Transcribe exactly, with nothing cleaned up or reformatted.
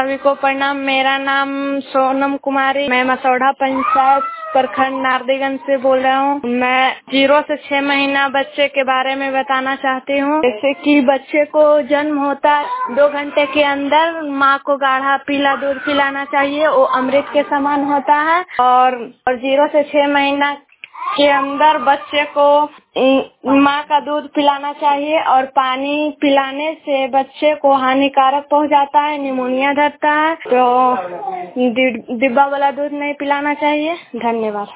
सभी को प्रणाम। मेरा नाम सोनम कुमारी, मैं मसौढ़ा पंचायत प्रखंड नारदीगंज से बोल रहा हूँ। मैं जीरो से छह महीना बच्चे के बारे में बताना चाहती हूँ। जैसे कि बच्चे को जन्म होता है, दो घंटे के अंदर माँ को गाढ़ा पीला दूध पिलाना चाहिए, वो अमृत के समान होता है। और, और जीरो से छह महीना के अंदर बच्चे को माँ का दूध पिलाना चाहिए और पानी पिलाने से बच्चे को हानिकारक पहुंचाता है, निमोनिया धरता है, तो डिब्बा वाला दूध नहीं पिलाना चाहिए। धन्यवाद।